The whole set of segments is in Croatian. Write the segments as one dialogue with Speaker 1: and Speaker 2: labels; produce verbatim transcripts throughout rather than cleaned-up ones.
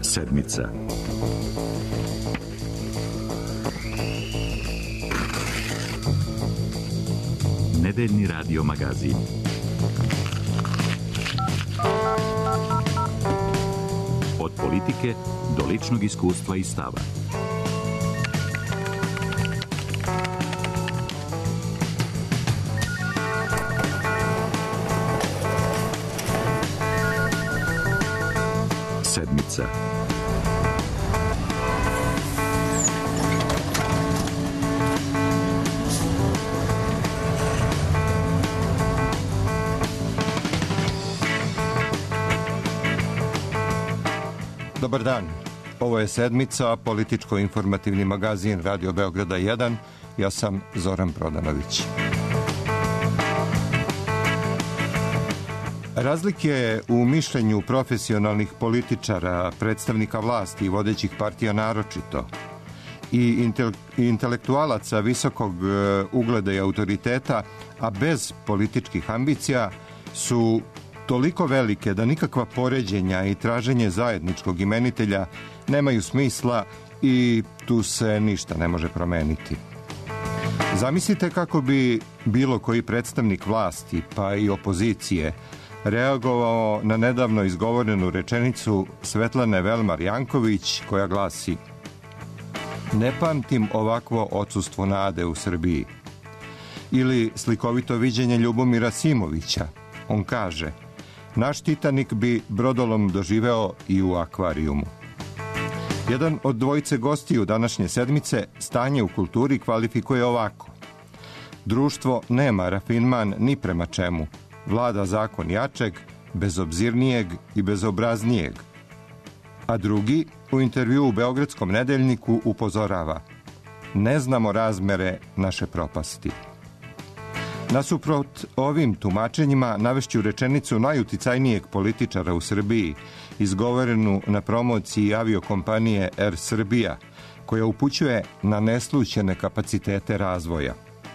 Speaker 1: Sedmica. Nedeljni radio magazin. Od politike do ličnog iskustva i stava. Sedmica.
Speaker 2: Dobar dan. Ovo je Sedmica, političko-informativni magazin Radio Beograda jedan. Ja sam Zoran Prodanović. Razlike u mišljenju profesionalnih političara, predstavnika vlasti i vodećih partija naročito, i intelektualaca visokog ugleda i autoriteta, a bez političkih ambicija, su toliko velike da nikakva poređenja i traženje zajedničkog imenitelja nemaju smisla i tu se ništa ne može promeniti. Zamislite kako bi bilo koji predstavnik vlasti, pa i opozicije, reagovao na nedavno izgovorenu rečenicu Svetlane Velmar Janković koja glasi: "Ne pamtim ovakvo odsustvo nade u Srbiji." Ili slikovito viđenje Ljubomira Simovića. On kaže: "Naš Titanik bi brodolom doživeo i u akvarijumu." Jedan od dvojice gostiju današnje sedmice stanje u kulturi kvalifikuje ovako: društvo nema rafinman ni prema čemu, vlada zakon jačeg, bezobzirnijeg i bezobraznijeg. A drugi u intervju u Beogradskom nedeljniku upozorava: ne znamo razmere naše propasti. Nasuprot ovim tumačenjima navešću rečenicu najuticajnijeg političara u Srbiji, izgovorenu na promociji aviokompanije Er Srbija, koja upućuje na neslućene kapacitete razvoja.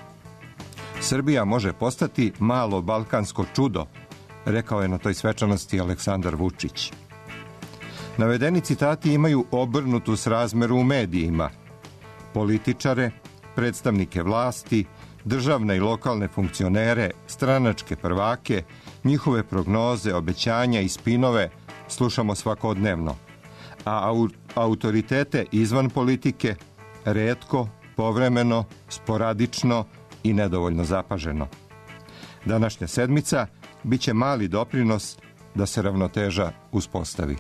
Speaker 2: Srbija može postati malo balkansko čudo, rekao je na toj svečanosti Aleksandar Vučić. Navedeni citati imaju obrnutu srazmeru u medijima. Političare, predstavnike vlasti, državne i lokalne funkcionere, stranačke prvake, njihove prognoze, obećanja i spinove slušamo svakodnevno, a autoritete izvan politike retko, povremeno, sporadično i nedovoljno zapaženo. Današnja sedmica biće mali doprinos da se ravnoteža uspostavi.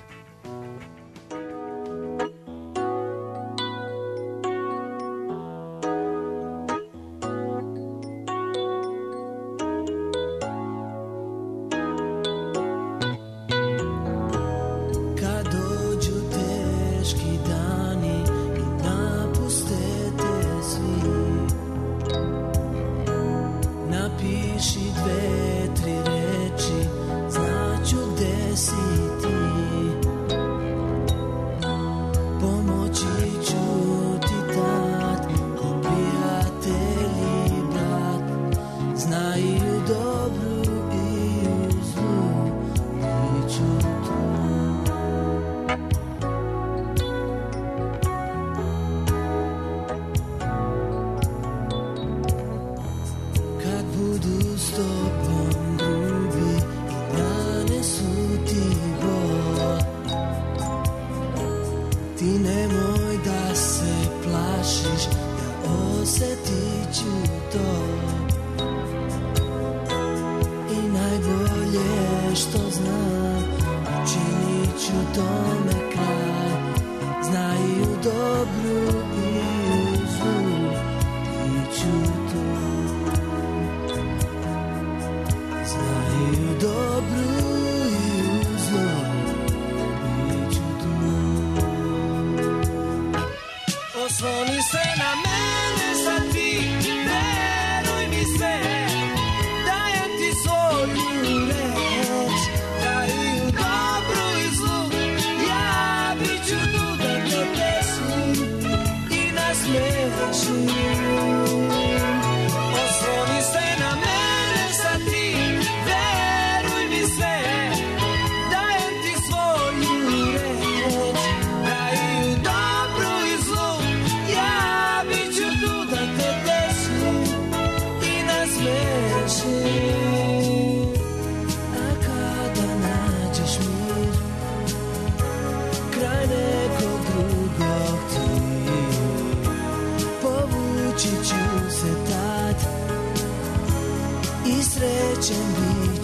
Speaker 3: Veruj mi sve, dajem ti svoju reč.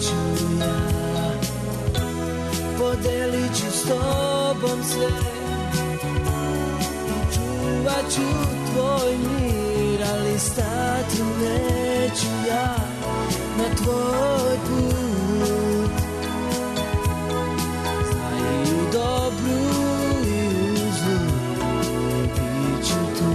Speaker 3: ću ja, podelit ću s tobom sve i čuvat ću tvoj mir, ali stati neću ja na tvoj put. Znaj i u dobru i u zlu, bit ću tu.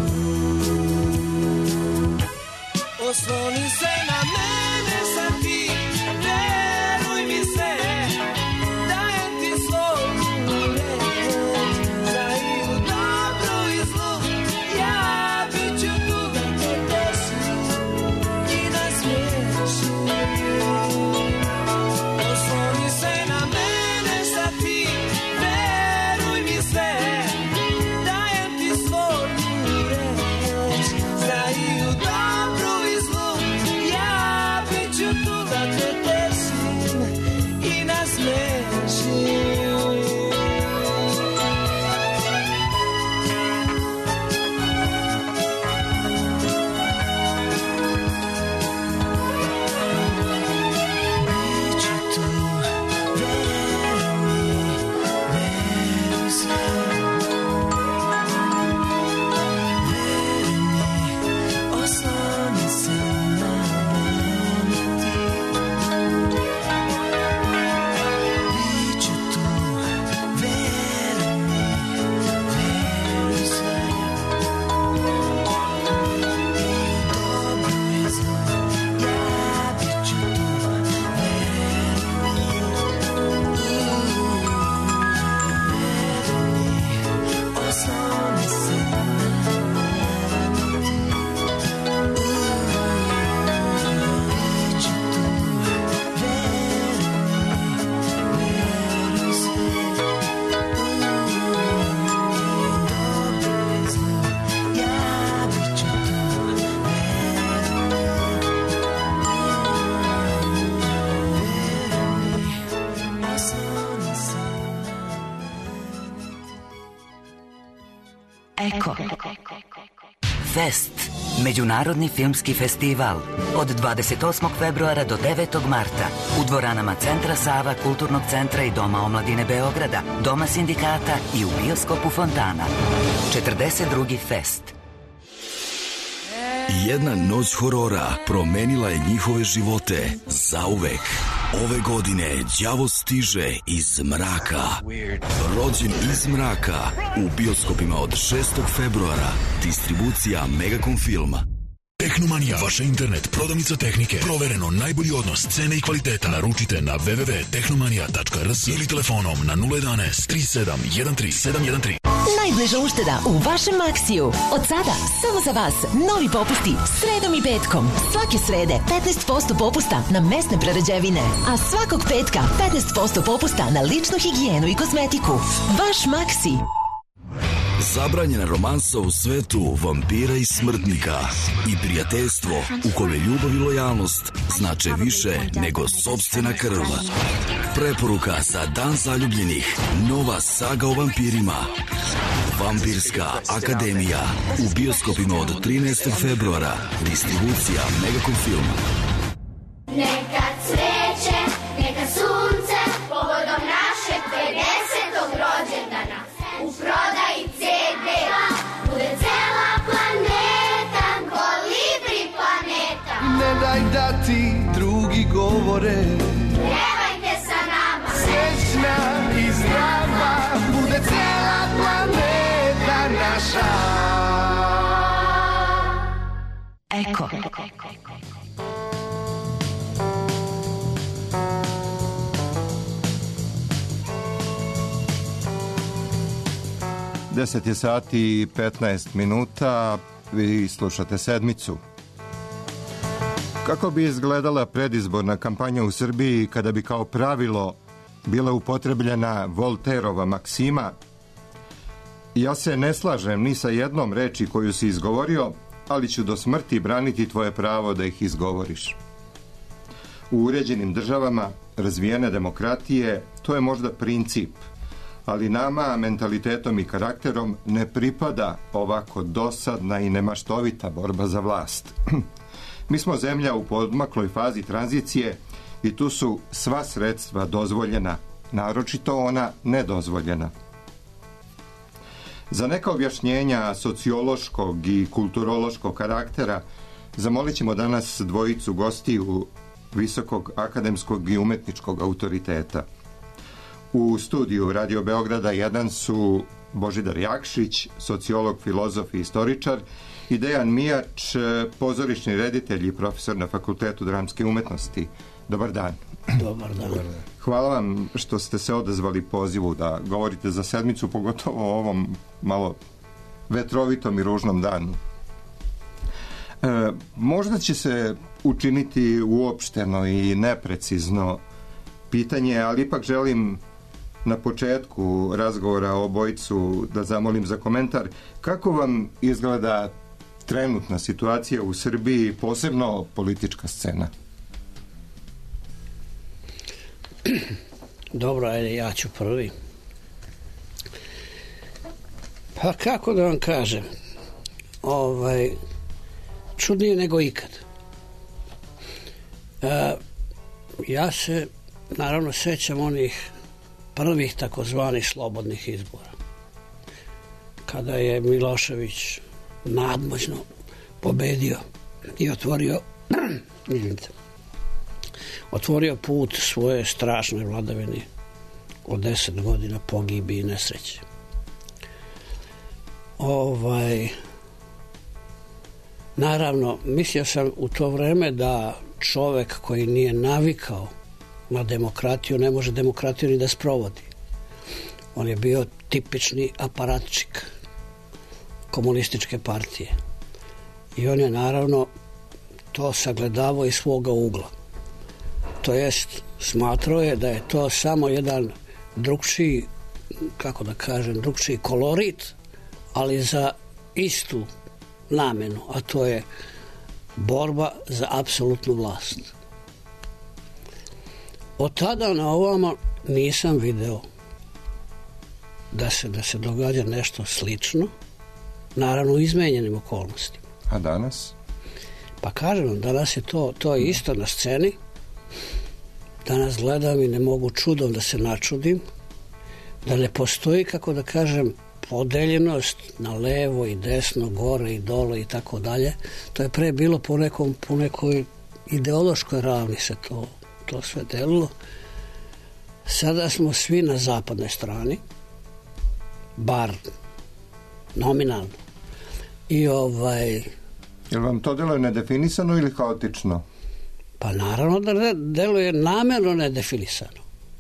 Speaker 3: Osloni se na mene sad ti, veruj mi se, dajem ti svoju reč. Znaj i u dobru i zlu, ja bit ću tu da te desim i nasmiješim. Osloni se na mene sad ti, veruj mi se, dajem ti svoju reč. Znaj i u dobru i zlu, ja bit ću tu da te desim i nasmiješim. Bit ću tu, veruj mi, veruj sve. Veruj mi, osloni se na mene ti. Bit ću tu, veruj mi, veruj sve. I u dobru i zlu, ja bit ću tu, veruj mi. Veruj mi, osloni se na mene ti. Bit ću tu, veruj mi, veruj sve. Dobro i zlo, ja bit ću tu, veruj mi. Veruj mi, osloni se na
Speaker 4: Eko. Fest. Međunarodni filmski festival. Od dvadeset osmog februara do devetog marta. U dvoranama Centra Sava, Kulturnog centra i Doma omladine Beograda, Doma sindikata i u bioskopu Fontana. četrdeset drugi Fest.
Speaker 5: Jedna noć horora promenila je njihove živote zauvek. Ove godine đavo stiže iz mraka. Rođen iz mraka u bioskopima od šestog februara. Distribucija Megacom Filma.
Speaker 6: Tehnomanija, vaša internet, prodavnica tehnike, provereno najbolji odnos cene i kvaliteta. Naručite na w w w tačka tehnomanija tačka r s ili telefonom na nula jedanaest tri sedam jedan tri sedam jedan tri.
Speaker 7: Najbliža ušteda u vašem Maksiju. Od sada, samo za vas, novi popusti sredom i petkom. Svake srede petnaest posto popusta na mesne prerađevine, a svakog petka petnaest posto popusta na ličnu higijenu i kozmetiku. Vaš Maksi.
Speaker 5: Zabranjena romansa u svetu vampira i smrtnika i prijateljstvo u kome ljubav i lojalnost znače više nego sopstvena krv. Preporuka za Dan zaljubljenih. Nova saga o vampirima. Vampirska akademija. U bioskopima od trinaestog februara. Distribucija Megacom Film.
Speaker 8: Neka cveće, neka sunce, povodom našeg pedesetog rođendana. U prodaji ce de bude cela planeta, kolibri planeta.
Speaker 3: Ne daj da ti drugi govore,
Speaker 8: Pevajte sa nama,
Speaker 3: srećna i zdrava, bude cela planeta naša.
Speaker 4: Eko.
Speaker 2: deset je sati i petnaest minuta, vi slušate Sedmicu. Kako bi izgledala predizborna kampanja u Srbiji kada bi kao pravilo bila upotrebljena Volterova maksima? Ja se ne slažem ni sa jednom reči koju si izgovorio, ali ću do smrti braniti tvoje pravo da ih izgovoriš. U uređenim državama, razvijene demokratije, to je možda princip, ali nama, mentalitetom i karakterom, ne pripada ovako dosadna i nemaštovita borba za vlast. Mi smo zemlja u podmakloj fazi tranzicije i tu su sva sredstva dozvoljena, naročito ona nedozvoljena. Za neka objašnjenja sociološkog i kulturološkog karaktera zamolit ćemo danas dvojicu gostiju visokog akademskog i umetničkog autoriteta. U studiju Radio Beograda jedan su Božidar Jakšić, sociolog, filozof i istoričar, i Dejan Mijač, pozorišni reditelj i profesor na Fakultetu dramske umetnosti. Dobar dan.
Speaker 9: Dobar dan.
Speaker 2: Hvala vam što ste se odazvali pozivu da govorite za sedmicu, pogotovo o ovom malo vetrovitom i ružnom danu. E, možda će se učiniti uopšteno i neprecizno pitanje, ali ipak želim na početku razgovora o obojicu da zamolim za komentar. Kako vam izgleda trenutna situacija u Srbiji, posebno politička scena?
Speaker 9: Dobro, ajde, ja ću prvi. Pa kako da vam kažem, ovaj, čudnije nego ikad. E, ja se naravno sećam onih prvih takozvanih slobodnih izbora, kada je Milošević nadmoćno pobedio i otvorio otvorio put svoje strašne vladavine od deset godina pogibi i nesreće. Ovaj, naravno, mislio sam u to vreme da čovek koji nije navikao na demokratiju ne može demokratiju ni da sprovodi. On je bio tipični aparatčik komunističke partije. I on je naravno to sagledavao iz svoga ugla. To jest, smatrao je da je to samo jedan drugčiji, kako da kažem, drugčiji kolorit, ali za istu namenu, a to je borba za apsolutnu vlast. Od tada na ovamo nisam video da se, da se događa nešto slično, naravno u izmenjenim okolnostima.
Speaker 2: A danas?
Speaker 9: Pa kažem vam, danas je to, to je isto na sceni. Danas gledam i ne mogu čudom da se načudim, da ne postoji, kako da kažem, podeljenost na levo i desno, gore i dole i tako dalje. To je pre bilo po, nekom, po nekoj ideološkoj ravni se to, to sve delilo. Sada smo svi na zapadnoj strani, bar nominalno. I ovaj...
Speaker 2: Je li vam to deluje nedefinisano ili haotično?
Speaker 9: Pa naravno da deluje namerno nedefinisano.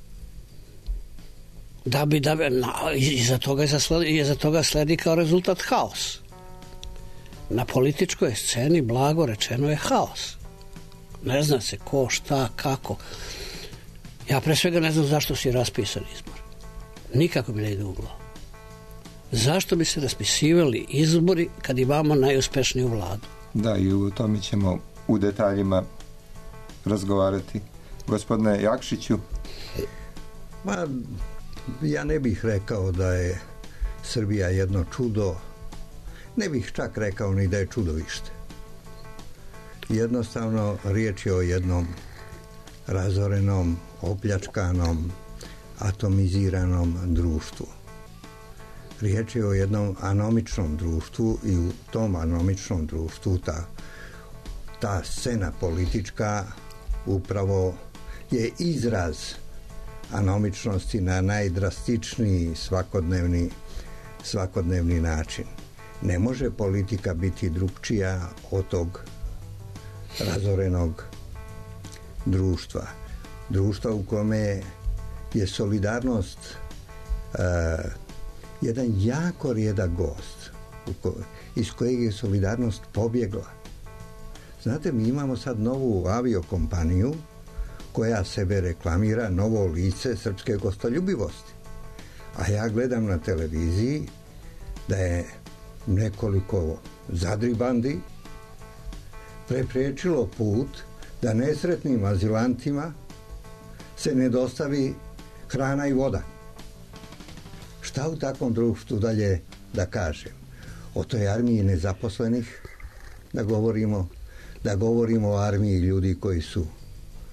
Speaker 9: Da bi, da bi, na, iza toga, iza toga sledi kao rezultat haos. Na političkoj sceni, blago rečeno, je haos. Ne zna se ko, šta, kako. Ja pre svega ne znam zašto si raspisan izbor. Nikako mi ne ide u glavu. Zašto bi se raspisivali izbori kad imamo najuspešniju vladu?
Speaker 2: Da, i u tome ćemo u detaljima razgovarati. Gospodine Jakšiću?
Speaker 10: Ma, ja ne bih rekao da je Srbija jedno čudo. Ne bih čak rekao ni da je čudovište. Jednostavno, riječ je o jednom razorenom, opljačkanom, atomiziranom društvu. Riječ je o jednom anomičnom društvu i u tom anomičnom društvu ta, ta scena politička upravo je izraz anomičnosti na najdrastičniji svakodnevni, svakodnevni način. Ne može politika biti drugčija od tog razorenog društva. Društva u kome je solidarnost uh, jedan jako rijedak gost iz kojeg je solidarnost pobjegla. Znate, mi imamo sad novu aviokompaniju koja sebe reklamira novo lice srpske gostoljubivosti. A ja gledam na televiziji da je nekoliko zadribandi prepriječilo put da nesretnim azilantima se ne dostavi hrana i voda. Šta u takvom društvu dalje da kažem? O toj armiji nezaposlenih da govorimo, da govorimo o armiji ljudi koji su,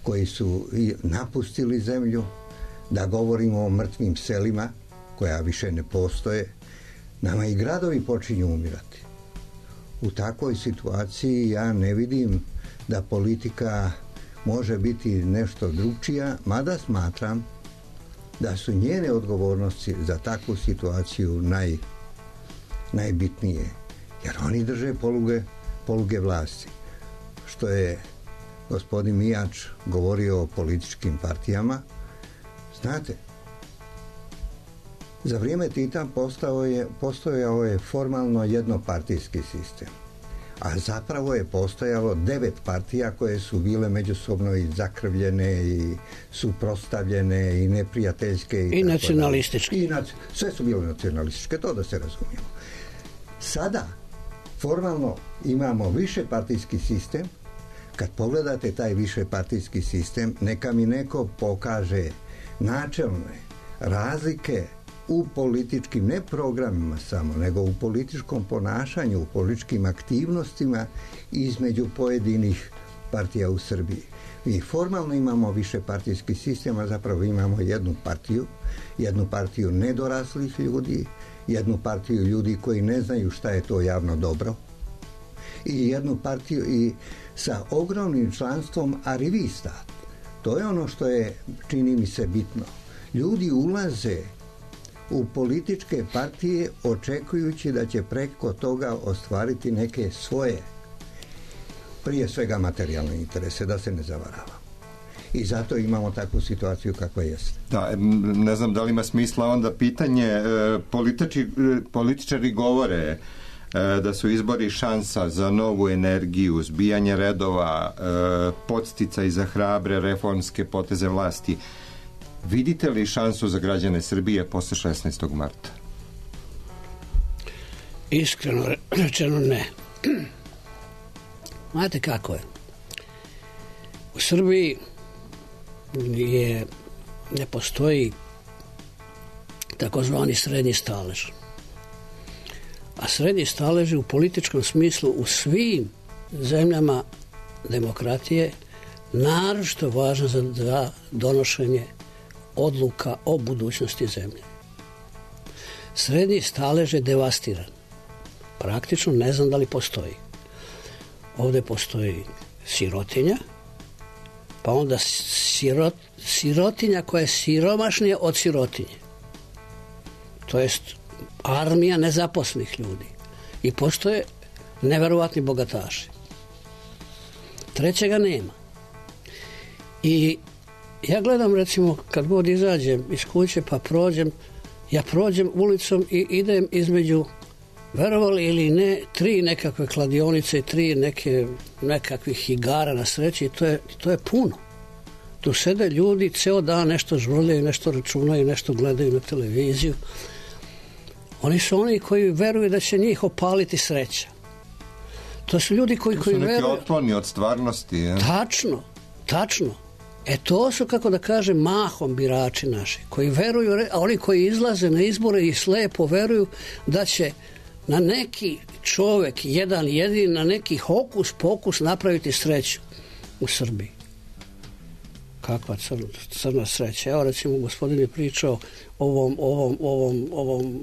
Speaker 10: koji su napustili zemlju, da govorimo o mrtvim selima koja više ne postoje. Nama i gradovi počinju umirati. U takvoj situaciji ja ne vidim da politika može biti nešto drugčija, mada smatram da su njene odgovornosti za takvu situaciju naj, najbitnije. Jer oni drže poluge, poluge vlasti. Što je gospodin Mijač govorio o političkim partijama, znate, za vrijeme Tita postao je, postojao je formalno jednopartijski sistem, a zapravo je postojalo devet partija koje su bile međusobno i zakrvljene i suprotstavljene i neprijateljske i,
Speaker 9: I nacionalističke.
Speaker 10: I nac, sve su bile nacionalističke, to da se razumijemo. Sada formalno imamo višepartijski sistem. Kad pogledate taj višepartijski sistem, neka mi neko pokaže načelne razlike u političkim, ne programima samo, nego u političkom ponašanju, u političkim aktivnostima između pojedinih partija u Srbiji. Mi formalno imamo višepartijski sistem, a zapravo imamo jednu partiju, jednu partiju nedoraslih ljudi, jednu partiju ljudi koji ne znaju šta je to javno dobro i jednu partiju i sa ogromnim članstvom arivista. To je ono što je, čini mi se, bitno. Ljudi ulaze u političke partije očekujući da će preko toga ostvariti neke svoje, prije svega materijalne interese, da se ne zavaravamo. I zato imamo takvu situaciju kakva jeste.
Speaker 2: Da, ne znam da li ima smisla onda pitanje, političi, političari govore da su izbori šansa za novu energiju, zbijanje redova, podsticaj za hrabre reformske poteze vlasti. Vidite li šansu za građane Srbije posle šesnaestog marta?
Speaker 9: Iskreno rečeno ne. Znate kako je? U Srbiji je, ne postoji takozvani srednji stalež. A srednji stalež u političkom smislu u svim zemljama demokratije naročito važno za donošenje odluka o budućnosti zemlje. Srednji stalež je devastiran. Praktično ne znam da li postoji. Ovdje postoji sirotinja, pa onda sirot, sirotinja koja je siromašnija od sirotinje. To jest armija nezaposlenih ljudi. I postoje neverovatni bogataši. Trećega nema. I ja gledam, recimo, kad god izađem iz kuće pa prođem, ja prođem ulicom i idem između, verovali ili ne, tri nekakve kladionice i tri neke, nekakvih igara na sreći i to je, to je puno. Tu sede ljudi, ceo dan nešto žvrljaju, nešto računaju, nešto gledaju na televiziju. Oni su oni koji veruju da će njih opaliti sreća. To su ljudi koji, koji veruju... To su neki
Speaker 2: otkloni od stvarnosti. Je?
Speaker 9: Tačno, tačno. E to su, kako da kažem, mahom birači naši, koji veruju, a oni koji izlaze na izbore i slepo veruju da će na neki čovek, jedan jedini, na neki hokus pokus napraviti sreću u Srbiji. Kakva crna, crna sreća. Evo, recimo, gospodin je pričao o ovom, ovom, ovom, ovom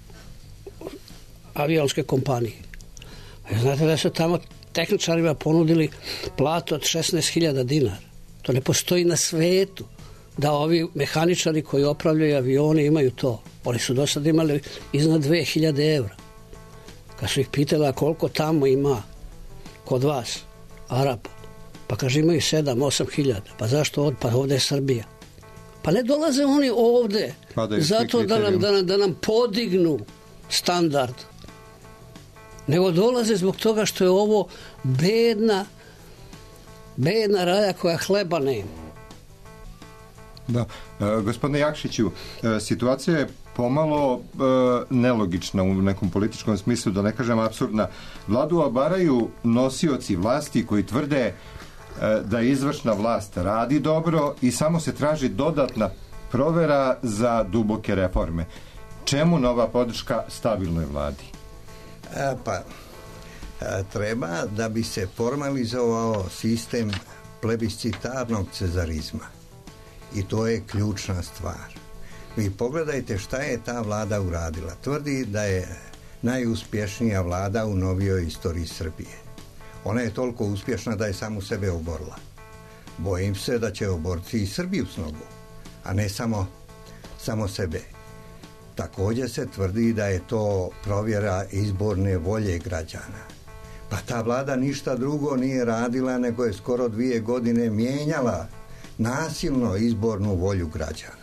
Speaker 9: avionske kompanije. Znate da su tamo tehničarima ponudili platu od šesnaest hiljada dinara. To ne postoji na svetu da ovi mehaničari koji opravljaju avione imaju to. Oni su do sad imali iznad dve hiljade evra. Kad su ih pitala koliko tamo ima kod vas, Arapa, pa kaže imaju sedam, osam hiljada. Pa zašto ovdje? Pa ovdje je Srbija. Pa ne dolaze oni ovdje zato da nam, da, nam, da nam podignu standard. Nego dolaze zbog toga što je ovo bedna bedna raja koja hleba nema.
Speaker 2: Da. E, gospodine Jakšiću, e, situacija je pomalo e, nelogična u nekom političkom smislu, da ne kažem apsurdna. Vladu obaraju nosioci vlasti koji tvrde e, da izvršna vlast radi dobro i samo se traži dodatna provera za duboke reforme. Čemu nova podrška stabilnoj vladi?
Speaker 10: E, pa, e, treba da bi se formalizovao sistem plebiscitarnog cezarizma. I to je ključna stvar. Vi pogledajte šta je ta vlada uradila. Tvrdi da je najuspješnija vlada u novijoj istoriji Srbije. Ona je toliko uspješna da je samu sebe oborila. Bojim se da će oboriti i Srbiju s nogu, a ne samo, samo sebe. Također se tvrdi da je to provjera izborne volje građana. Pa ta vlada ništa drugo nije radila nego je skoro dvije godine mijenjala nasilno izbornu volju građana.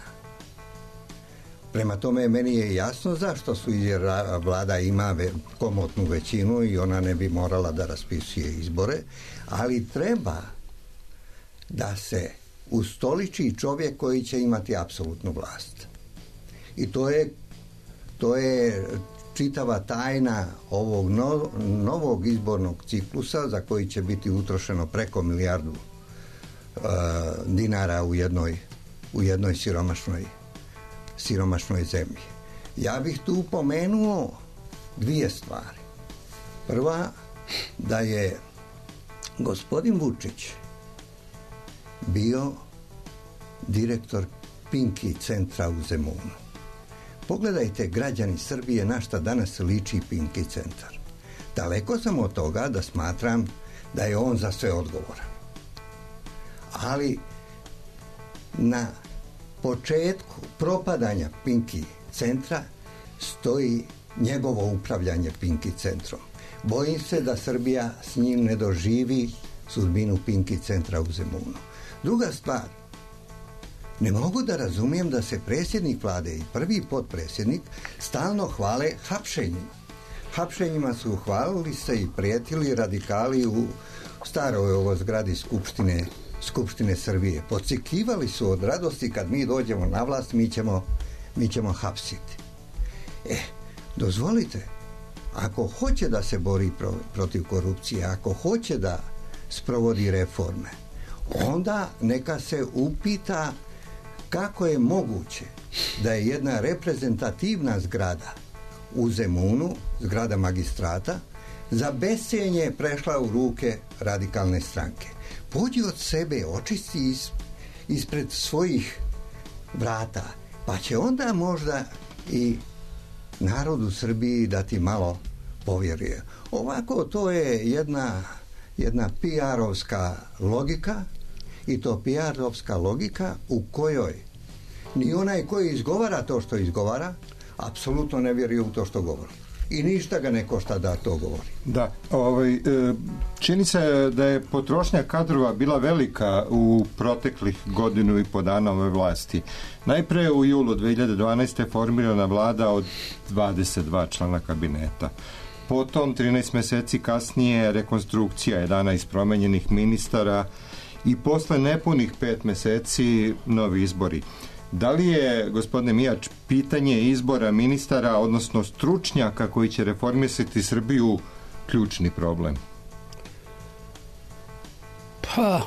Speaker 10: Prema tome, meni je jasno zašto su, jer vlada ima komotnu većinu i ona ne bi morala da raspisuje izbore, ali treba da se ustoliči čovjek koji će imati apsolutnu vlast. I to je, to je čitava tajna ovog no, novog izbornog ciklusa za koji će biti utrošeno preko milijardu uh, dinara u jednoj, u jednoj siromašnoj siromašnoj zemlji. Ja bih tu pomenuo dvije stvari. Prva, da je gospodin Vučić bio direktor Pinki centra u Zemunu. Pogledajte, građani Srbije, na šta danas liči Pinki centar. Daleko sam od toga da smatram da je on za sve odgovoran. Ali na početku propadanja Pinki centra stoji njegovo upravljanje Pinki centrom. Bojim se da Srbija s njim ne doživi sudbinu Pinki centra u Zemunu. Druga stvar, ne mogu da razumijem da se predsjednik vlade i prvi potpredsjednik stalno hvale hapšenjima. Hapšenjima su hvalili se i prijetili radikali u staroj ovo zgradi Skupštine Skupštine Srbije. Podcikivali su od radosti kad mi dođemo na vlast, mi ćemo, mi ćemo hapsiti. E, dozvolite, ako hoće da se bori pro, protiv korupcije, ako hoće da sprovodi reforme, onda neka se upita kako je moguće da je jedna reprezentativna zgrada u Zemunu, zgrada magistrata, za bescenje prešla u ruke radikalne stranke. Pođi od sebe, očisti iz, ispred svojih vrata, pa će onda možda i narod u Srbiji da ti malo povjeruje. Ovako, to je jedna, jedna P R-ovska logika, i to P R-ovska logika u kojoj ni onaj koji izgovara to što izgovara apsolutno ne vjeruje u to što govori. I ništa ga ne košta da to govori.
Speaker 2: Da, ovaj, čini se da je potrošnja kadrova bila velika u proteklih godinu i po dana ove vlasti. Najpre u julu dve hiljade dvanaeste formirana vlada od dvadeset dva člana kabineta. Potom, trinaest mjeseci kasnije, rekonstrukcija jedanaest promenjenih ministara i posle nepunih pet mjeseci novi izbori. Da li je, gospodine Mijač, pitanje izbora ministara, odnosno stručnjaka koji će reformisati Srbiju, ključni problem?
Speaker 9: Pa,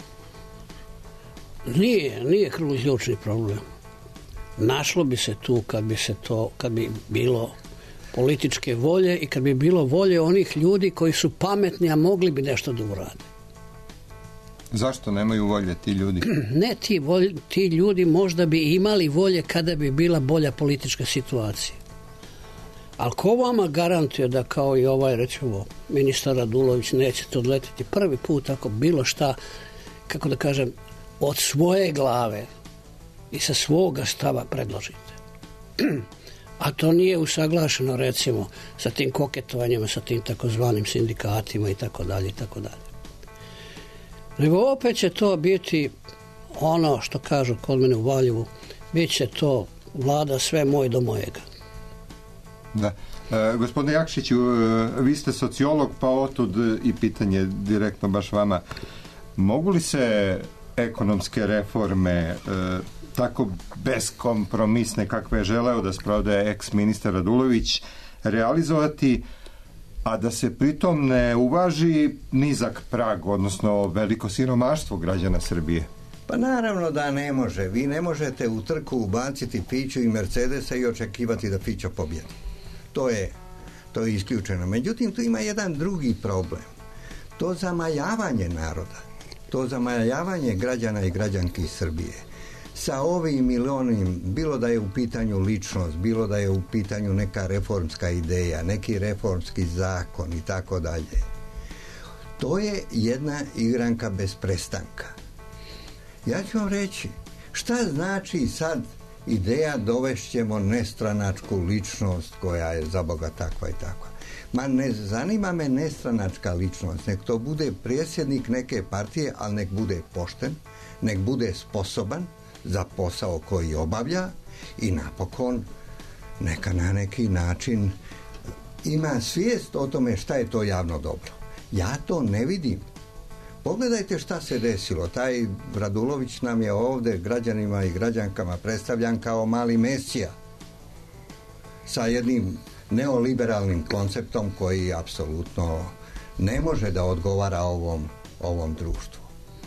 Speaker 9: nije, nije ključni problem. Našlo bi se tu kad bi se to, kad bi bilo političke volje i kad bi bilo volje onih ljudi koji su pametni, a mogli bi nešto da urade.
Speaker 2: Zašto nemaju volje ti ljudi?
Speaker 9: Ne, ti, volj, ti ljudi možda bi imali volje kada bi bila bolja politička situacija. Ali ko vama garantuje da kao i ovaj, recimo, ministar Radulović nećete odletiti prvi put ako bilo šta, kako da kažem, od svoje glave i sa svoga stava predložite. A to nije usaglašeno, recimo, sa tim koketovanjima, sa tim takozvanim sindikatima i tako dalje i tako dalje. Nego opet će to biti ono što kažu kod mene u Valjevu, bit će to vlada sve moj do mojega.
Speaker 2: Da. E, gospodine Jakšiću, vi ste sociolog, pa otud i pitanje direktno baš vama. Mogu li se ekonomske reforme e, tako beskompromisne kakve je želeo da sprovede ex-ministar Radulović realizovati, a da se pritom ne uvaži nizak prag, odnosno veliko siromaštvo građana Srbije?
Speaker 10: Pa naravno da ne može. Vi ne možete u trku ubaciti Fiću i Mercedesa i očekivati da Fićo pobjedi. To je, to je isključeno. Međutim, tu ima jedan drugi problem. To zamajavanje naroda. to zamajavanje građana i građanki Srbije sa ovim ili onim, bilo da je u pitanju ličnost, bilo da je u pitanju neka reformska ideja, neki reformski zakon i tako dalje, to je jedna igranka bez prestanka. Ja ću vam reći, šta znači sad ideja dovešćemo nestranačku ličnost koja je za Boga takva i takva. Ma ne zanima me nestranačka ličnost, nek to bude predsjednik neke partije, ali nek bude pošten, nek bude sposoban za posao koji obavlja i napokon neka na neki način ima svijest o tome šta je to javno dobro. Ja to ne vidim. Pogledajte šta se desilo. Taj Radulović nam je ovdje građanima i građankama predstavljan kao mali mesija sa jednim neoliberalnim konceptom koji apsolutno ne može da odgovara ovom, ovom društvu.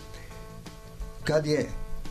Speaker 10: Kad je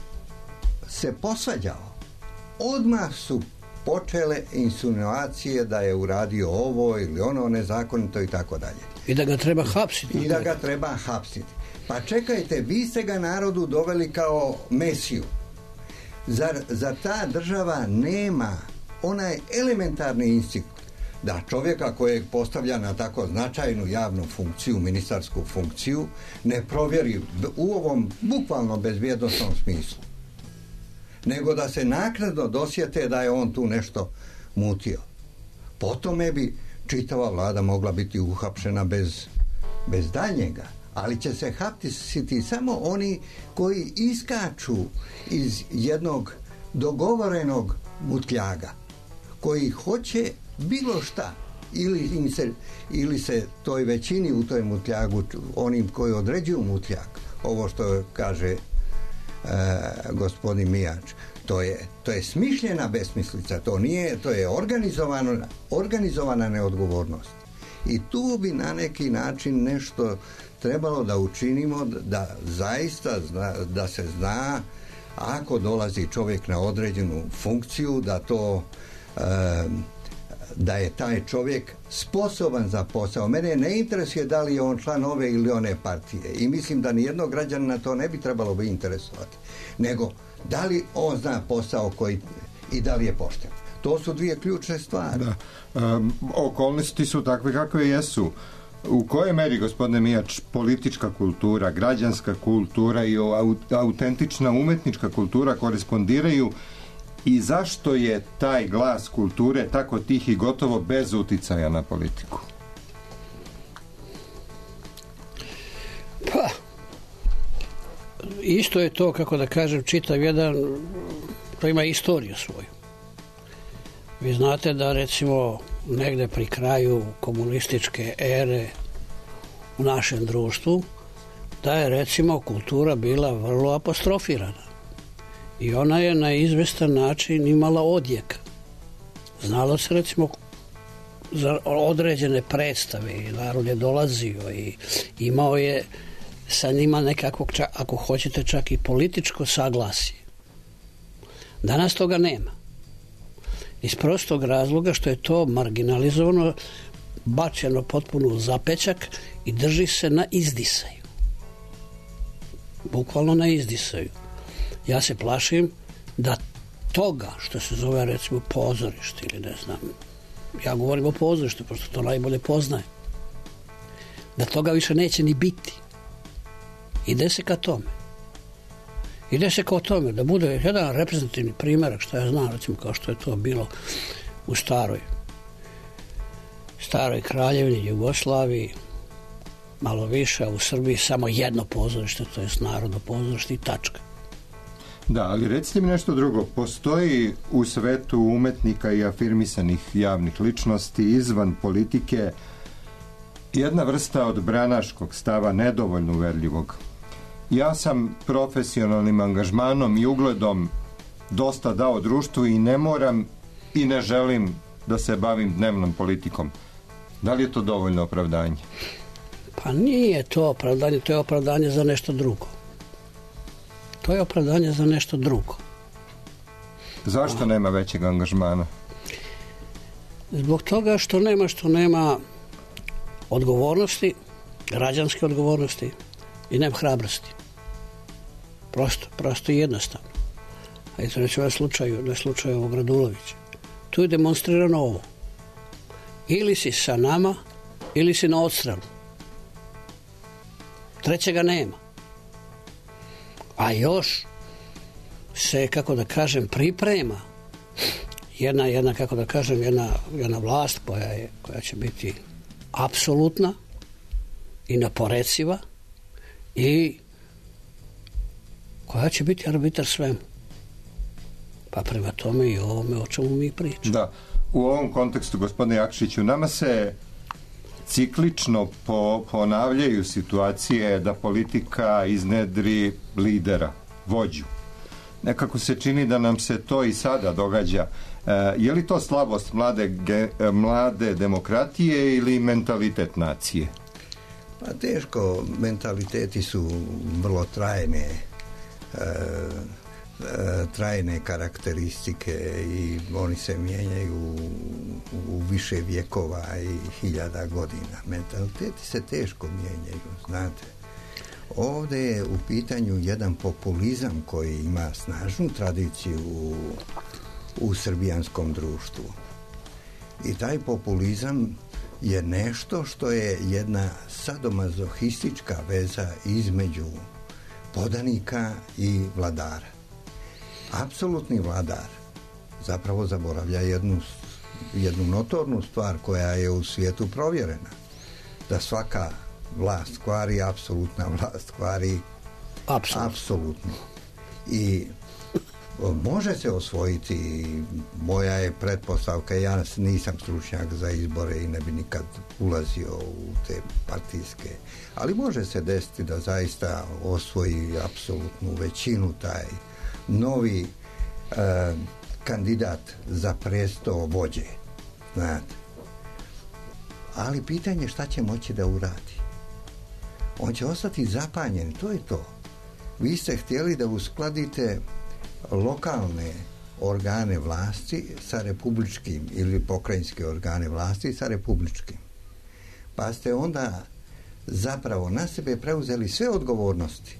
Speaker 10: se posvađao, odmah su počele insinuacije da je uradio ovo ili ono nezakonito i tako dalje.
Speaker 9: I da ga treba hapsiti.
Speaker 10: I da ga treba hapsiti. Pa čekajte, vi ste ga narodu doveli kao mesiju. Zar, zar ta država nema onaj elementarni instinkt da čovjeka kojeg postavlja na tako značajnu javnu funkciju, ministarsku funkciju, ne provjeri u ovom bukvalno bezbjednosnom smislu, nego da se naknadno dosjete da je on tu nešto mutio. Po tome bi čitava vlada mogla biti uhapšena bez, bez daljnjega, ali će se hapsiti samo oni koji iskaču iz jednog dogovorenog mutljaga, koji hoće bilo šta, ili, im se, ili se toj većini u toj mutljagu, onim koji određuju mutljag, ovo što kaže e, gospodin Mijač, to je, to je smišljena besmislica, to nije, to je organizovana, organizovana neodgovornost. I tu bi na neki način nešto trebalo da učinimo, da zaista zna, da se zna ako dolazi čovjek na određenu funkciju, da to e, da je taj čovjek sposoban za posao. Mene ne interesuje da li je on član ove ili one partije i mislim da nijednog građanina to ne bi trebalo bi interesovati, nego da li on zna posao koji i da li je pošten. To su dvije ključne stvari.
Speaker 2: Da. Um, okolnosti su takve kakve jesu. U kojoj meri, gospodine Mijač, politička kultura, građanska kultura i autentična umetnička kultura korespondiraju i zašto je taj glas kulture tako tih i gotovo bez uticaja na politiku?
Speaker 9: Pa, isto je to, kako da kažem, čitav jedan, to ima istoriju svoju. Vi znate da recimo negde pri kraju komunističke ere u našem društvu, da je recimo kultura bila vrlo apostrofirana. I ona je na izvestan način imala odjek. Znalo se recimo za određene predstave i narod je dolazio i imao je sa njima nekakvog, ako hoćete, čak i političko saglasje. Danas toga nema. Iz prostog razloga što je to marginalizovano, bačeno potpuno u zapećak i drži se na izdisaju. Bukvalno na izdisaju. Ja se plašim da toga što se zove recimo pozorište ili ne znam, ja govorim o pozorištu pošto to najbolje poznajem, da toga više neće ni biti. Ide se ka tome. Ide se kao tome da bude jedan reprezentativni primjerak, što ja znam, recimo kao što je to bilo u staroj staroj kraljevini Jugoslaviji, malo više, a u Srbiji samo jedno pozorište, to je narodno pozorište i tačka.
Speaker 2: Da, ali recite mi nešto drugo. Postoji u svetu umetnika i afirmisanih javnih ličnosti izvan politike jedna vrsta odbranaškog stava, nedovoljno uverljivog. Ja sam profesionalnim angažmanom i ugledom dosta dao društvu i ne moram i ne želim da se bavim dnevnom politikom. Da li je to dovoljno opravdanje?
Speaker 9: Pa nije to opravdanje, to je opravdanje za nešto drugo. To je opravdanje za nešto drugo.
Speaker 2: Zašto nema većeg angažmana?
Speaker 9: Zbog toga što nema, što nema odgovornosti, građanske odgovornosti i nema hrabrosti. Prosto, prosto i jednostavno. A i to neću na slučaju, na slučaju ovog Radulovića. Tu je demonstrirano ovo. Ili si sa nama, ili si na odstrelu. Trećega nema. A još se, kako da kažem, priprema jedna, jedna kako da kažem, jedna, jedna vlast koja, je, koja će biti apsolutna i neporeciva i koja će biti arbitar svemu. Pa prema tome i ovome o čemu mi pričamo.
Speaker 2: Da, u ovom kontekstu, gospodine Jakšiću, nama se ciklično po, ponavljaju situacije da politika iznedri lidera, vođu. Nekako se čini da nam se to i sada događa. E, je li to slabost mlade, ge, mlade demokratije ili mentalitet nacije?
Speaker 10: Pa teško, mentaliteti su vrlo trajne e, trajne karakteristike i oni se mijenjaju u, u više vjekova i hiljada godina. Mentaliteti se teško mijenjaju, znate. Ovdje je u pitanju jedan populizam koji ima snažnu tradiciju u, u srbijanskom društvu. I taj populizam je nešto što je jedna sadomazohistička veza između podanika i vladara. Apsolutni vladar zapravo zaboravlja jednu, jednu notornu stvar koja je u svijetu provjerena. Da svaka vlast kvari, apsolutna vlast kvari
Speaker 9: Apsolutno.
Speaker 10: apsolutno. I može se osvojiti, moja je pretpostavka, ja nisam stručnjak za izbore i ne bi nikad ulazio u te partijske, ali može se desiti da zaista osvoji apsolutnu većinu taj novi e, kandidat za presto vođe, znate. Ali pitanje šta će moći da uradi. On će ostati zapanjen, to je to. Vi ste htjeli da uskladite lokalne organe vlasti sa republičkim ili pokrajinske organe vlasti sa republičkim. Pa ste onda zapravo na sebe preuzeli sve odgovornosti.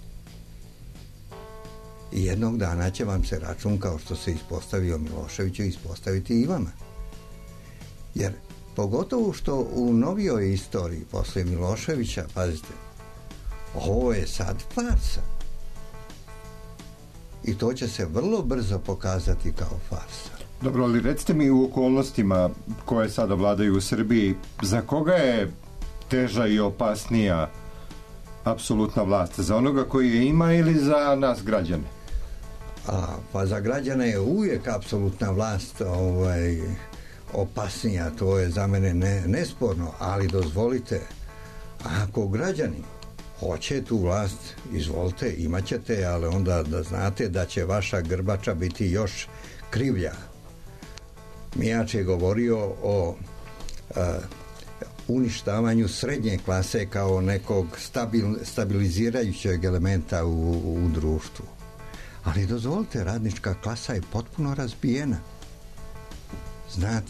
Speaker 10: I jednog dana će vam se račun, kao što se ispostavio Miloševiću, ispostaviti i vama. Jer pogotovo što u novijoj istoriji poslije Miloševića, pazite, ovo je sad farsa. I to će se vrlo brzo pokazati kao farsa.
Speaker 2: Dobro, ali recite mi u okolnostima koje sada vladaju u Srbiji, za koga je teža i opasnija apsolutna vlast? Za onoga koji je ima ili za nas građane?
Speaker 10: A, pa za građane je uvijek apsolutna vlast ovaj, opasnija, to je za mene ne, nesporno, ali dozvolite, ako građani hoće tu vlast, izvolite, imat ćete, ali onda da znate da će vaša grbača biti još krivlja. Mijač je govorio o a, uništavanju srednje klase kao nekog stabil, stabilizirajućeg elementa u, u društvu. Ali dozvolite, radnička klasa je potpuno razbijena. Znate.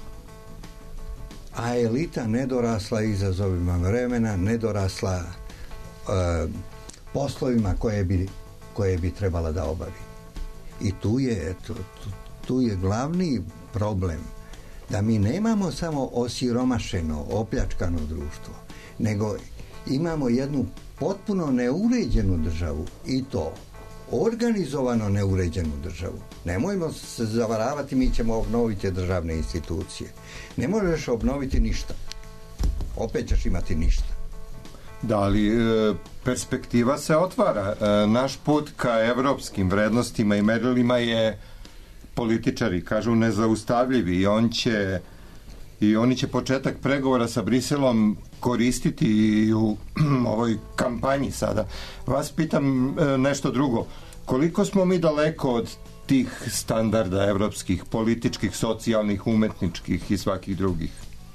Speaker 10: A elita nedorasla izazovima vremena, nedorasla uh, poslovima koje bi, koje bi trebala da obavi. I tu je, tu, tu je glavni problem da mi nemamo samo osiromašeno, opljačkano društvo, nego imamo jednu potpuno neuređenu državu i to organizovano neuređenu državu. Nemojmo se zavaravati, mi ćemo obnoviti državne institucije. Ne možeš obnoviti ništa. Opet ćeš imati ništa.
Speaker 2: Da, ali e, perspektiva se otvara. E, naš put ka evropskim vrednostima i merilima je, političari kažu, nezaustavljivi i on će i oni će početak pregovora sa Briselom koristiti i u ovoj kampanji sada. Vas pitam e, nešto drugo. Koliko smo mi daleko od tih standarda evropskih, političkih, socijalnih, umetničkih i svakih drugih?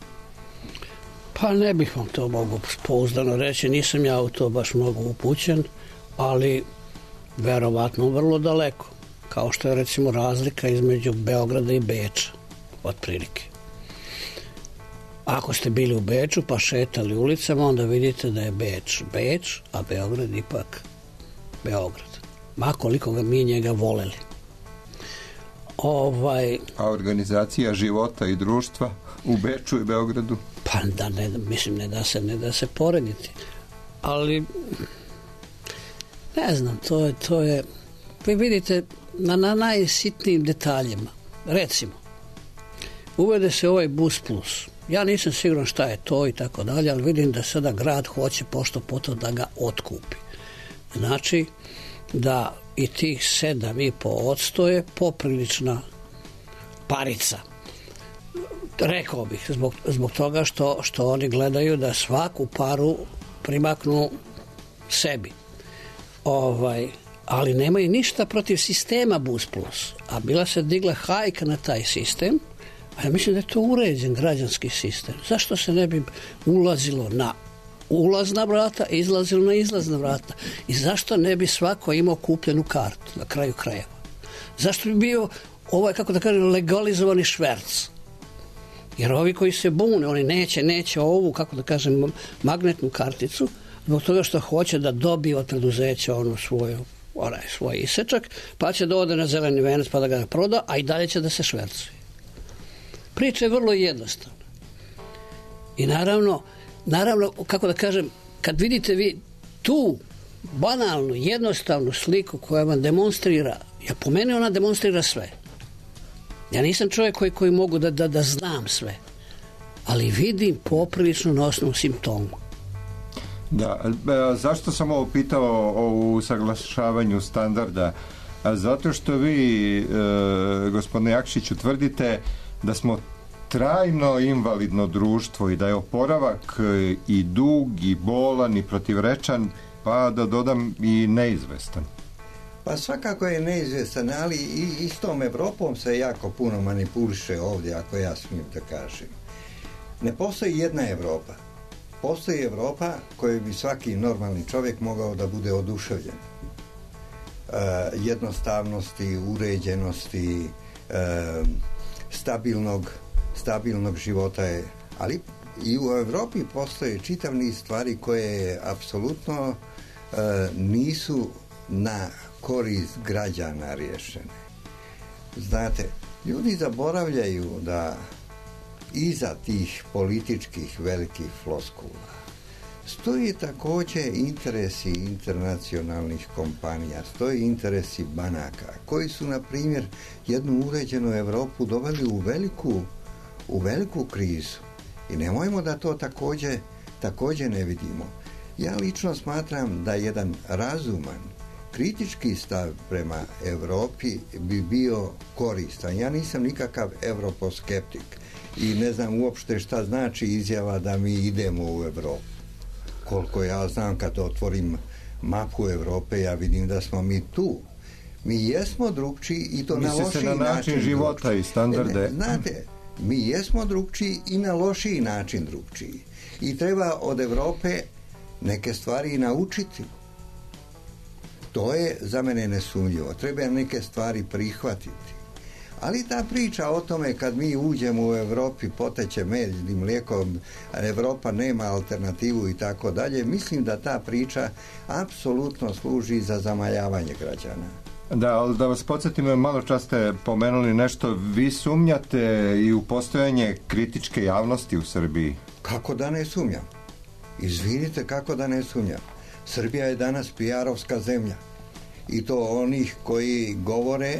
Speaker 9: Pa ne bih vam to mogu pouzdano reći, nisam ja u to baš mnogo upućen, ali verovatno vrlo daleko. Kao što je recimo razlika između Beograda i Beča, otprilike. Ako ste bili u Beču pa šetali ulicama, onda vidite da je Beč Beč, a Beograd ipak Beograd. ma koliko ga mi njega voleli. Ovaj,
Speaker 2: A organizacija života i društva u Beču i Beogradu?
Speaker 9: Pa da, ne, mislim, ne da se, ne da se porediti. Ali, ne znam, to je, to je, vi vidite, na, na najsitnijim detaljima. Recimo, uvede se ovaj bus plus. Ja nisam siguran šta je to i tako dalje, ali vidim da sada grad hoće pošto poto da ga otkupi. Znači, da i tih sedam i po odsto je poprilična parica. Rekao bih, zbog, zbog toga što, što oni gledaju da svaku paru primaknu sebi. Ovaj, ali nemaju ništa protiv sistema Bus Plus. A bila se digla hajka na taj sistem, a ja mislim da je to uređen građanski sistem. Zašto se ne bi ulazilo na ulazna vrata i izlazilo na izlazna vrata? I zašto ne bi svako imao kupljenu kartu na kraju krajeva? Zašto bi bio ovaj, kako da kažem, legalizovani šverc? Jer ovi koji se bune, oni neće, neće ovu, kako da kažem, magnetnu karticu, zbog toga što hoće da dobije od preduzeća onu svoju, onaj svoj isečak, pa će da ode na zeleni venac pa da ga proda, a i dalje će da se švercuje. Priča je vrlo jednostavna. I naravno, naravno, kako da kažem, kad vidite vi tu banalnu, jednostavnu sliku koja vam demonstrira, ja po meni ona demonstrira sve. Ja nisam čovjek koji, koji mogu da, da, da znam sve, ali vidim poprilično na osnovu simptoma.
Speaker 2: Da, zašto sam ovo pitao o usaglašavanju standarda? Zato što vi, e, gospodine Jakšiću, tvrdite da smo trajno invalidno društvo i da je oporavak i dug i bolan i protivrečan, pa da dodam i neizvestan.
Speaker 10: Pa svakako je neizvjestan, ali i istom Evropom se jako puno manipuliše ovdje, ako ja smijem da kažem. Ne postoji jedna Evropa. Postoji Evropa kojoj bi svaki normalni čovjek mogao da bude oduševljen. E, jednostavnosti, uređenosti, e, stabilnog, stabilnog života je. Ali i u Evropi postoje čitav niz stvari koje apsolutno e, nisu na korist građana riješene. Znate, ljudi zaboravljaju da iza tih političkih velikih floskula stoji također interesi internacionalnih kompanija, stoji interesi banaka, koji su, na primjer, jednu uređenu Europu doveli u veliku, u veliku krizu. I nemojmo da to također, također ne vidimo. Ja lično smatram da jedan razuman, kritički stav prema Europi bi bio koristan. Ja nisam nikakav europoskeptik i ne znam uopšte šta znači izjava da mi idemo u Europu. Koliko ja znam, kad otvorim mapu Europe, ja vidim da smo mi tu. Mi jesmo drugčiji i to na lošiji
Speaker 2: na način, način života drugčiji. I standarde. Ne,
Speaker 10: znate, mi jesmo drugčiji i na lošiji način drugčiji. I treba od Europe neke stvari naučiti. To je za mene nesumnjivo. Treba neke stvari prihvatiti. Ali ta priča o tome kad mi uđemo u Europi poteće med i mlijekom, a Europa nema alternativu i tako dalje, mislim da ta priča apsolutno služi za zamajavanje građana.
Speaker 2: Da, ali da vas podsjetim, malo čas ste pomenuli nešto, vi sumnjate i u postojanje kritičke javnosti u Srbiji?
Speaker 10: Kako da ne sumnjam? Izvinite, kako da ne sumnjam? Srbija je danas P R-ovska zemlja i to onih koji govore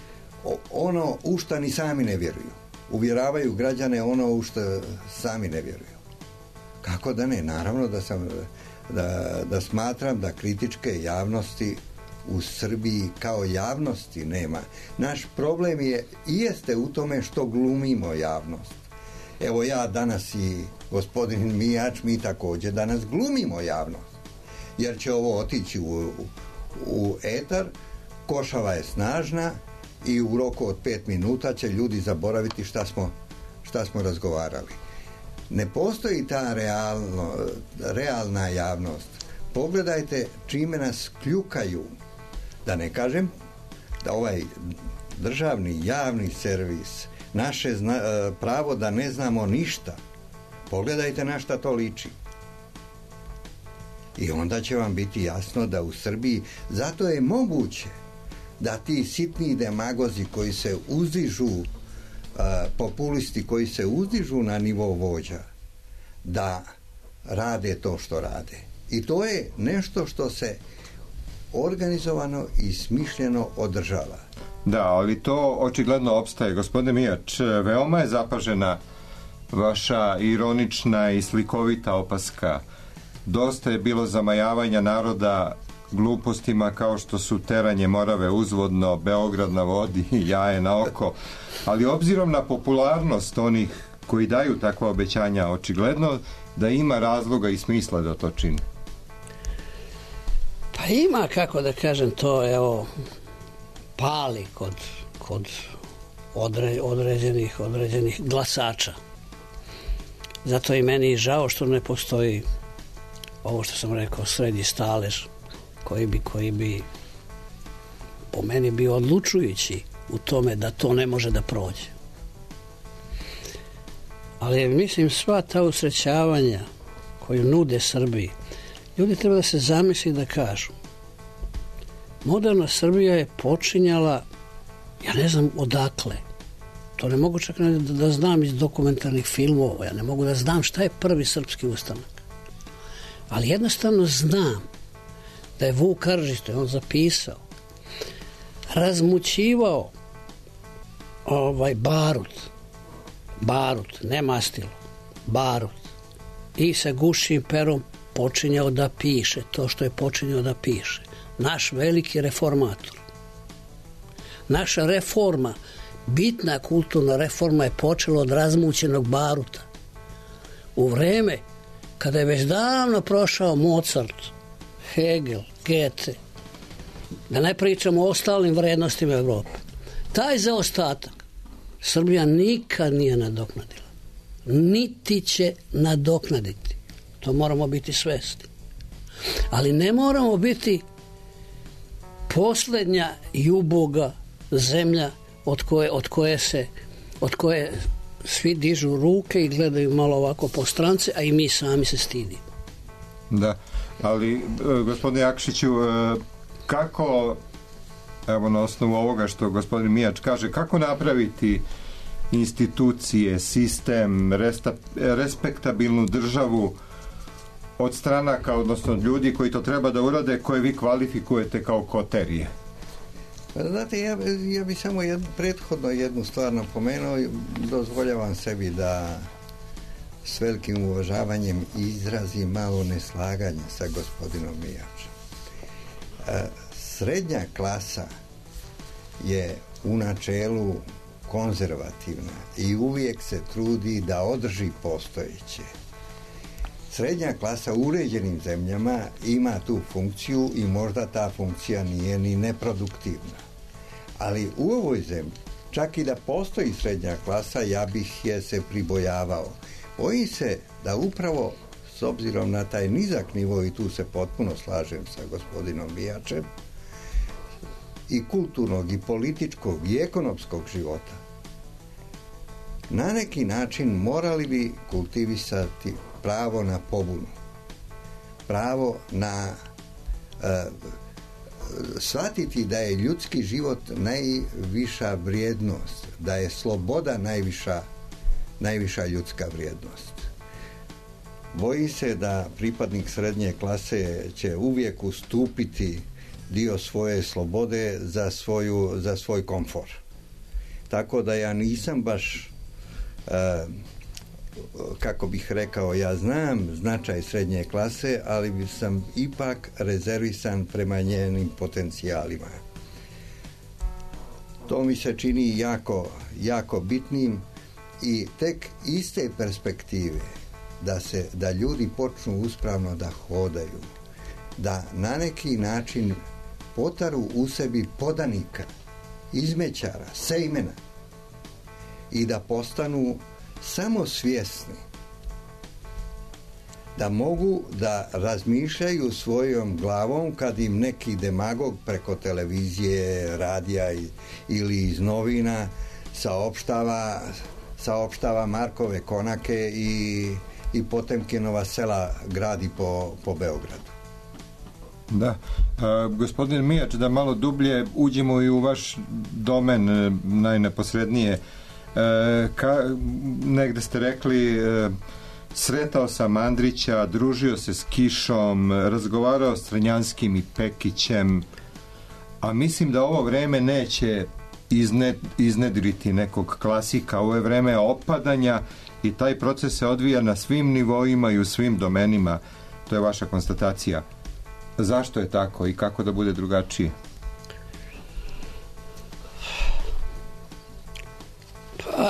Speaker 10: ono u šta ni sami ne vjeruju. Uvjeravaju građane ono u šta sami ne vjeruju. Kako da ne? Naravno da sam da, da smatram da kritičke javnosti u Srbiji kao javnosti nema. Naš problem je i jeste u tome što glumimo javnost. Evo ja danas i gospodin Mijač, mi također danas glumimo javnost. Jer će ovo otići u, u, u etar, košava je snažna i u roku od pet minuta će ljudi zaboraviti šta smo, šta smo razgovarali. Ne postoji ta realno, realna javnost. Pogledajte čime nas kljukaju. Da ne kažem da ovaj državni javni servis, naše zna, pravo da ne znamo ništa. Pogledajte na šta to liči. I onda će vam biti jasno da u Srbiji, zato je moguće da ti sitni demagozi koji se uzdižu, populisti koji se uzdižu na nivo vođa, da rade to što rade. I to je nešto što se organizovano i smišljeno održava.
Speaker 2: Da, ali to očigledno opstaje. Gospodine Mijač, veoma je zapažena vaša ironična i slikovita opaska. Dosta je bilo zamajavanja naroda glupostima kao što su teranje Morave uzvodno, Beograd na vodi, jaje na oko. Ali obzirom na popularnost onih koji daju takva obećanja, očigledno da ima razloga i smisla da to čine.
Speaker 9: Pa ima, kako da kažem, to evo pali kod, kod odre, određenih, određenih glasača. Zato i meni je žao što ne postoji ovo što sam rekao, srednji stalež koji bi, koji bi po meni bio odlučujući u tome da to ne može da prođe. Ali mislim sva ta usrećavanja koju nude Srbiji, ljudi treba da se zamisli da kažu. Moderna Srbija je počinjala, ja ne znam odakle, to ne mogu čak da, da znam iz dokumentarnih filmova, ja ne mogu da znam šta je prvi srpski ustanak. Ali jednostavno znam da je Vuk Karadžić, to je on zapisao, razmućivao ovaj barut, barut, ne mastilo, barut, i sa gušćim perom počinjao da piše to što je počinjao da piše. Naš veliki reformator. Naša reforma, bitna kulturna reforma je počela od razmućenog baruta. U vreme kada je već davno prošao Mozart, Hegel, Goethe, da ne pričamo o ostalim vrednostima Evrope. Taj zaostatak Srbija nikad nije nadoknadila. Niti će nadoknaditi. To moramo biti svesni. Ali ne moramo biti posljednja i uboga zemlja od koje, od koje se od koje svi dižu ruke i gledaju malo ovako po strance, a i mi sami se stidimo.
Speaker 2: Da, ali gospodine Jakšiću, kako, evo na osnovu ovoga što gospodin Mijač kaže, kako napraviti institucije, sistem, resta, respektabilnu državu od stranaka, odnosno od ljudi koji to treba da urade, koje vi kvalifikujete kao koterije?
Speaker 10: Znate, ja, ja bih samo jed, prethodno jednu stvar napomenuo. Dozvoljavam sebi da s velikim uvažavanjem izrazim malo neslaganje sa gospodinom Mijačem. E, srednja klasa je u načelu konzervativna i uvijek se trudi da održi postojeće. Srednja klasa u uređenim zemljama ima tu funkciju i možda ta funkcija nije ni neproduktivna. Ali u ovoj zemlji, čak i da postoji srednja klasa, ja bih je se pribojavao. Bojim se da upravo s obzirom na taj nizak nivo, i tu se potpuno slažem sa gospodinom Mijačem, i kulturnog, i političkog, i ekonomskog života, na neki način morali bi kultivisati pravo na pobunu, pravo na e, shvatiti da je ljudski život najviša vrijednost, da je sloboda najviša, najviša ljudska vrijednost. Boji se da pripadnik srednje klase će uvijek ustupiti dio svoje slobode za, svoju, za svoj komfor. Tako da ja nisam baš e, kako bih rekao, ja znam značaj srednje klase, ali sam ipak rezervisan prema njenim potencijalima. To mi se čini jako, jako bitnim i tek iz te perspektive da, se, da ljudi počnu uspravno da hodaju, da na neki način potaru u sebi podanika, izmećara, sejmena i da postanu samo svjesni da mogu da razmišljaju svojom glavom kad im neki demagog preko televizije, radija ili iz novina saopštava, saopštava Markove konake i, i Potemkinova sela gradi po, po Beogradu.
Speaker 2: Da. A, gospodin Mijač, da malo dublje uđemo i u vaš domen najneposrednije. E, ka, negde ste rekli e, sretao sam Andrića, družio se s Kišom, razgovarao s Crnjanskim i Pekićem, a mislim da ovo vreme neće izned, iznedriti nekog klasika. Ovo je vreme opadanja i taj proces se odvija na svim nivoima i u svim domenima. To je vaša konstatacija. Zašto je tako i kako da bude drugačije?
Speaker 9: Pa,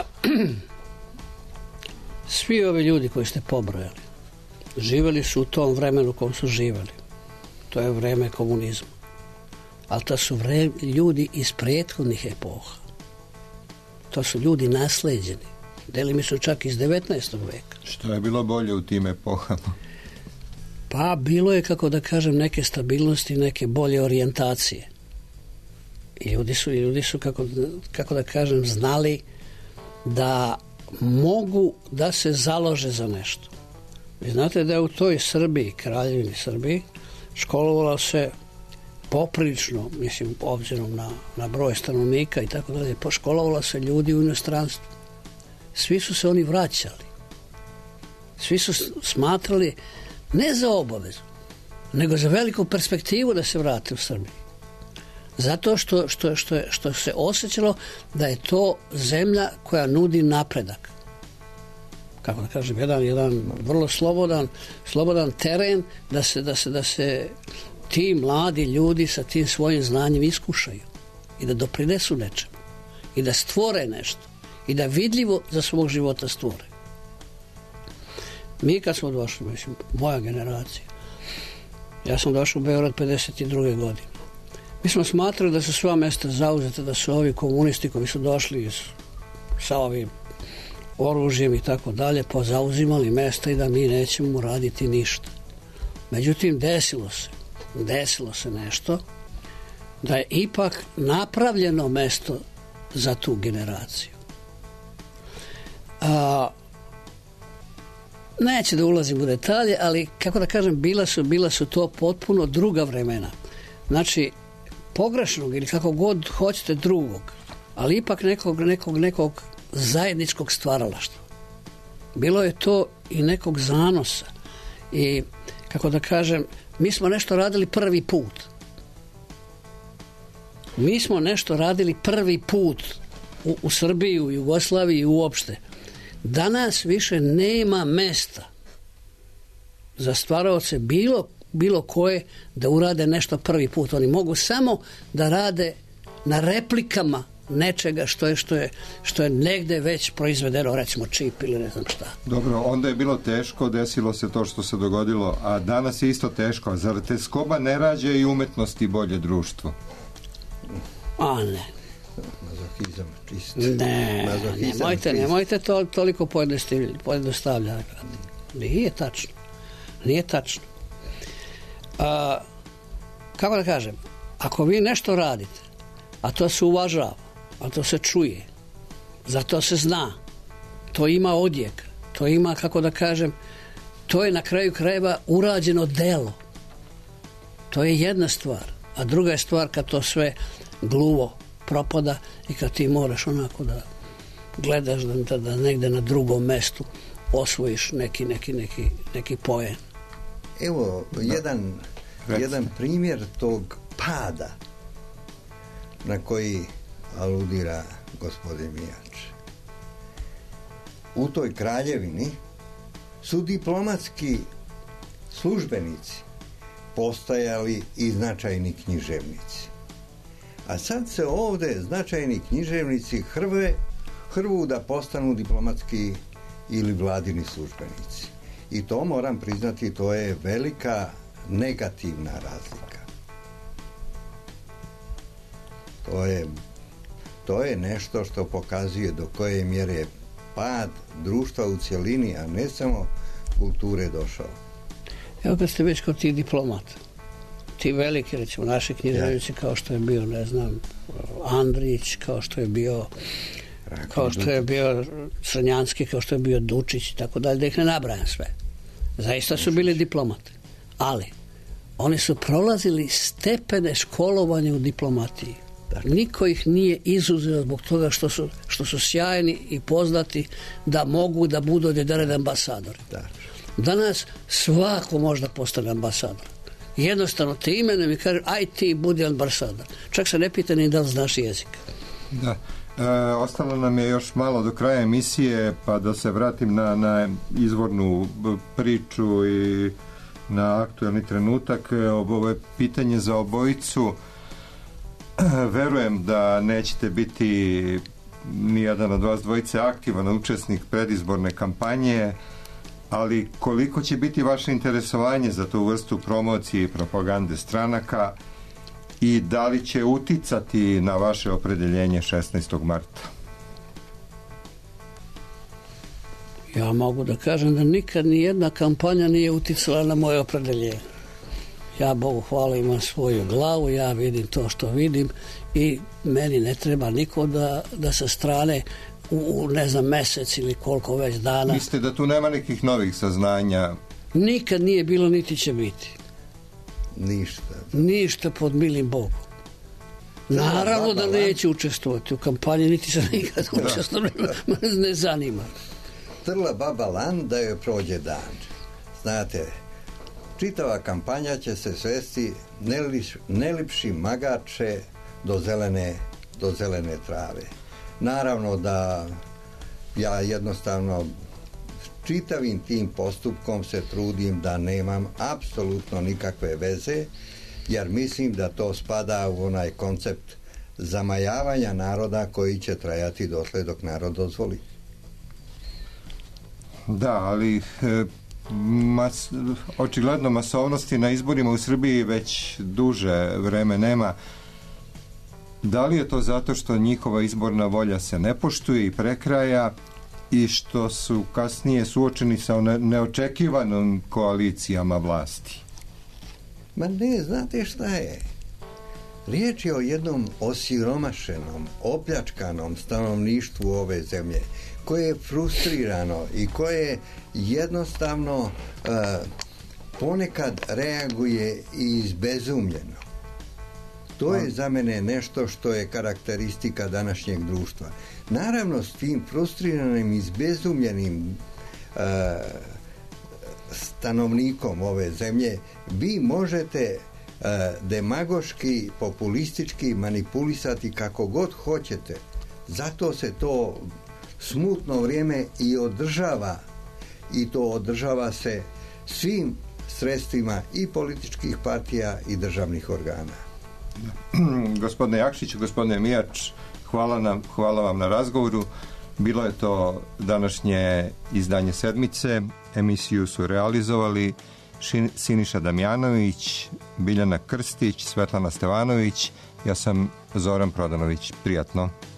Speaker 9: svi ovi ljudi koji ste pobrojali živjeli su u tom vremenu u kom su živjeli. To je vreme komunizma. Ali to su vreme, ljudi iz prethodnih epoha. To su ljudi nasleđeni. Delimi su čak iz devetnaestog veka.
Speaker 2: Što je bilo bolje u tim epohama?
Speaker 9: Pa bilo je, kako da kažem, neke stabilnosti, neke bolje orijentacije. I ljudi su, ljudi su kako, kako da kažem, znali da mogu da se založe za nešto. Vi znate da je u toj Srbiji, kraljevini Srbiji, školovalo se poprilično, mislim, obzirom na, na broj stanovnika i tako dalje, poškolovalo se ljudi u inostranstvu. Svi su se oni vraćali. Svi su smatrali ne za obavezu, nego za veliku perspektivu da se vrate u Srbiju. Zato što, što, što, je, što se osjećalo da je to zemlja koja nudi napredak. Kako da kažem, jedan, jedan vrlo slobodan, slobodan teren da se, da, se, da se ti mladi ljudi sa tim svojim znanjem iskušaju i da doprinesu nečemu i da stvore nešto i da vidljivo za svog života stvore. Mi kad smo došli, mislim, moja generacija, ja sam došao u Beograd pedeset druge godine. Mi smo smatrali da su sva mesta zauzeta, da su ovi komunisti koji su došli iz, sa ovim oružjem i tako dalje, pozauzimali mesta i da mi nećemo raditi ništa. Međutim, desilo se, desilo se nešto da je ipak napravljeno mesto za tu generaciju. A, neće da ulazim u detalje, ali kako da kažem, bila su, bila su to potpuno druga vremena. Znači, pogrešnog ili kako god hoćete drugog, ali ipak nekog, nekog, nekog zajedničkog stvaralaštva. Bilo je to i nekog zanosa i kako da kažem, mi smo nešto radili prvi put. Mi smo nešto radili prvi put u, u Srbiji, u Jugoslaviji i uopšte. Danas više nema mesta za stvaraoce bilo, bilo koje da urade nešto prvi put. Oni mogu samo da rade na replikama nečega što je, što je, što je negde već proizvedeno, recimo čip ili ne znam šta.
Speaker 2: Dobro, onda je bilo teško, desilo se to što se dogodilo, a danas je isto teško. A zar te skoba ne rađa i umetnosti bolje društvo?
Speaker 9: A ne.
Speaker 10: Mazohizam čist.
Speaker 9: Ne,
Speaker 10: Mazohizam
Speaker 9: nemojte,
Speaker 10: čist.
Speaker 9: nemojte to toliko pojednostavljati. Nije tačno. Nije tačno. A, kako da kažem, ako vi nešto radite, a to se uvažava, a to se čuje, za to se zna, to ima odjek, to ima, kako da kažem, to je na kraju krajeva urađeno delo. To je jedna stvar. A druga je stvar kad to sve gluvo propada i kad ti moraš onako da gledaš da, da, da negde na drugom mestu osvojiš neki, neki, neki, neki poen.
Speaker 10: Evo, jedan, jedan primjer tog pada na koji aludira gospodin Mijač. U toj kraljevini su diplomatski službenici postajali i značajni književnici. A sad se ovde značajni književnici hrve, hrvu da postanu diplomatski ili vladini službenici. I to moram priznati, to je velika negativna razlika. To je, to je nešto što pokazuje do koje mjere je pad društva u cjelini, a ne samo kulture došao.
Speaker 9: Evo kad ste već kod tih diplomata, ti veliki, recimo, naši književnici, kao što je bio, ne znam, Andrić, kao što je bio kao što je bio Crnjanski, kao što je bio Dučić i tako dalje, da ih ne nabrajam sve. Zaista su bili diplomate. Ali, Oni su prolazili stepene školovanja u diplomatiji. Niko ih nije izuzeo zbog toga što su, što su sjajni i poznati da mogu da budu jedan ambasadori. Danas svako može da postane ambasador. Jednostavno te imenom i kaže aj ti budi ambasador. Čak se ne pita ni da li znaš jezik.
Speaker 2: Da. E, ostalo nam je još malo do kraja emisije, pa da se vratim na, na izvornu priču i na aktuelni trenutak. Ovo je pitanje za obojicu. Verujem da nećete biti ni jedan od vas dvojice aktivan učesnik predizborne kampanje, ali koliko će biti vaše interesovanje za tu vrstu promocije i propagande stranaka i da li će uticati na vaše opredeljenje šesnaestog marta?
Speaker 9: Ja mogu da kažem da nikad ni jedna kampanja nije uticala na moje opredeljenje. Ja, Bogu hvala, imam svoju glavu, ja vidim to što vidim i meni ne treba niko da, da sa strane u, u ne znam mesec ili koliko već dana.
Speaker 2: Mislite da tu nema nekih novih saznanja?
Speaker 9: Nikad nije bilo niti će biti.
Speaker 10: Ništa.
Speaker 9: Ništa pod milim Bogom. Naravno da neće učestvovati u kampanji, niti se nikad učestvovati, ne zanima.
Speaker 10: Trla baba lan da joj prođe dan. Znate, čitava kampanja će se svesti neliš, nelipši magače do zelene, do zelene trave. Naravno da ja jednostavno čitavim tim postupkom se trudim da nemam apsolutno nikakve veze, jer mislim da to spada u onaj koncept zamajavanja naroda koji će trajati dotle dok narod dozvoli.
Speaker 2: Da, ali e, mas, očigledno masovnosti na izborima u Srbiji već duže vreme nema. Da li je to zato što njihova izborna volja se ne poštuje i prekraja i što su kasnije suočeni sa neočekivanom koalicijama vlasti?
Speaker 10: Ma ne, znate šta je? Riječ je o jednom osiromašenom, opljačkanom stanovništvu ove zemlje, koje je frustrirano i koje jednostavno uh, ponekad reaguje i izbezumljeno. To je za mene nešto što je karakteristika današnjeg društva. Naravno, s tim frustriranim, izbezumljenim uh, stanovnikom ove zemlje vi možete uh, demagoški, populistički manipulisati kako god hoćete. Zato se to smutno vrijeme i održava, i to održava se svim sredstvima i političkih partija i državnih organa.
Speaker 2: Gospodine Jakšić, gospodine Mijač, hvala, nam, hvala vam na razgovoru. Bilo je to današnje izdanje Sedmice. Emisiju su realizovali Siniša Damjanović, Biljana Krstić, Svetlana Stevanović. Ja sam Zoran Prodanović. Prijatno.